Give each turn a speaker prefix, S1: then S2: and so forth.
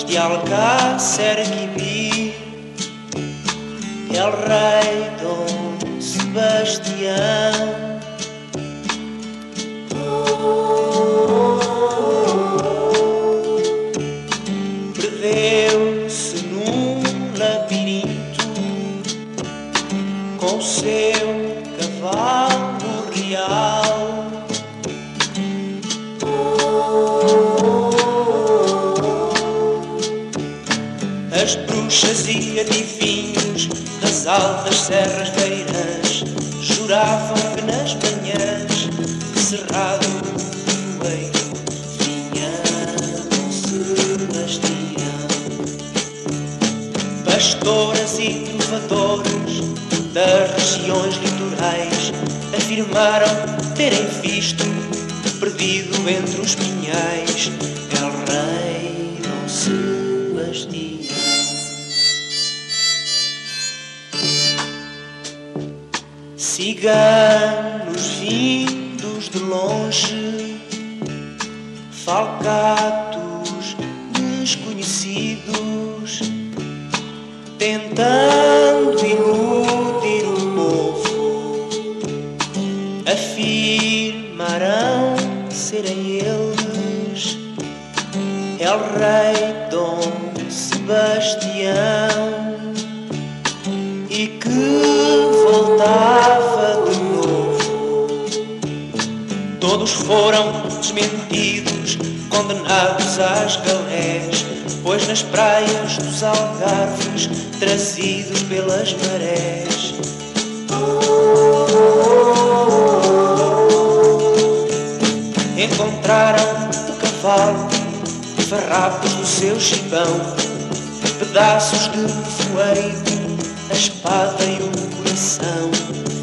S1: de Alcácer Quibir, el rei Dom Sebastião. Perdeu-se num labirinto com o seu cavalo real. As bruxas e adivinhos das altas serras beiras juravam que nas manhãs de cerrado nevoeiro vinha Dom Sebastião. Pastoras e trovadores das regiões litorais afirmaram terem visto, perdido entre os pinhais, el rei Dom Sebastião. Ciganos vindos de longe, falcatos desconhecidos, tentando iludir o povo, afirmarão serem eles el rei Dom Sebastião, e que voltava de novo. Todos foram desmentidos, condenados às galés, pois nas praias dos Algarves, trazidos pelas marés, encontraram o cavalo, farrapos do seu gibão, pedaços de nevoeiro, a espada e o coração.